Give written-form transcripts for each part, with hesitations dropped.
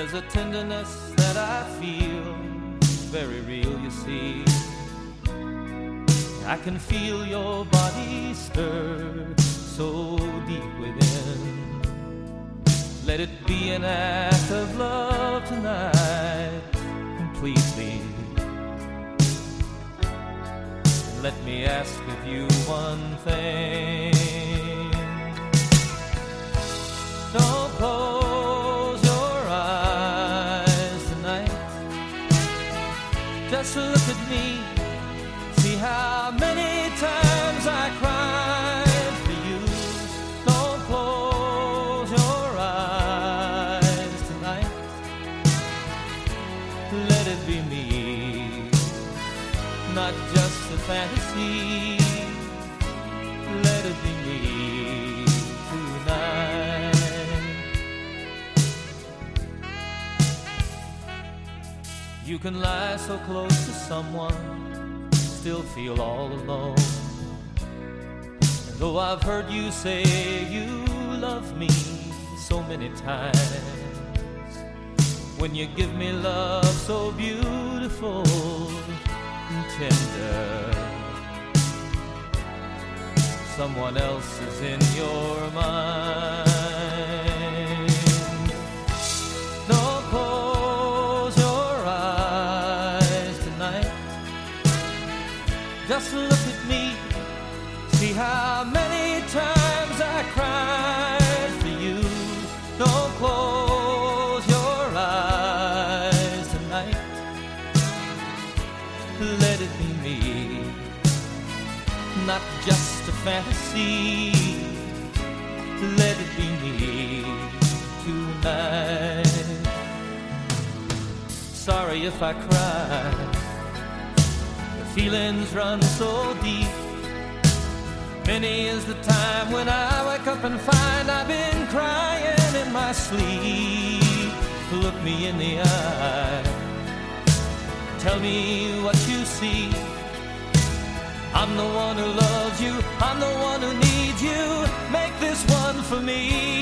There's a tenderness that I feel, very real, you see. I can feel your body stir so deep within. Let it be an act of love tonight, completely. Let me ask of you one thing. Don't close your eyes tonight. Just look at me. See how many times I cried for you. Don't close your eyes tonight. Let it be me, not just a fantasy. Let it be me tonight. You can lie so close to someone, still feel all alone. And though I've heard you say you love me so many times, when you give me love so beautiful and tender, someone else is in your mind. Don't close your eyes tonight. Just look at me. See how many times I cried for you. Don't close your eyes tonight. Let it be me, not just a fantasy. Let it be me tonight. Sorry if I cry. The feelings run so deep. Many is the time when I wake up and find I've been crying in my sleep. Look me in the eye. Tell me what you see. I'm the one who loves you. I'm the one who needs you. Make this one for me.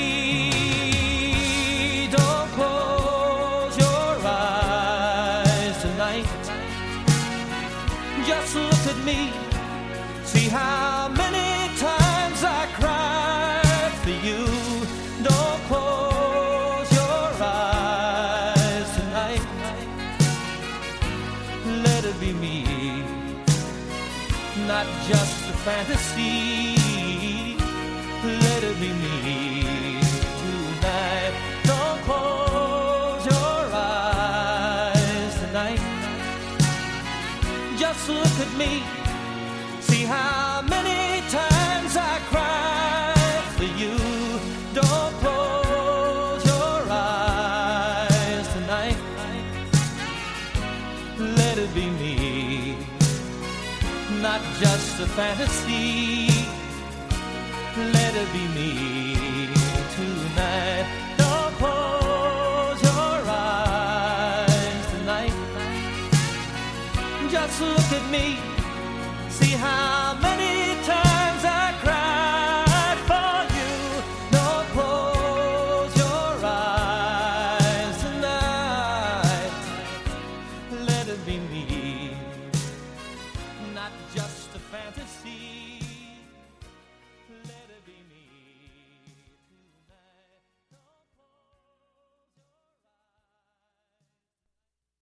Don't close your eyes tonight. Just look at me. See how many times I cried for you. Don't close your eyes tonight. Let it be me, not just a fantasy. Let it be me tonight. Don't close your eyes tonight. Just look at me. See how many times I cried for you. Don't close your eyes tonight. Let it be me, not just a fantasy. Let it be me tonight. Don't close your eyes tonight. Just look at me. See how many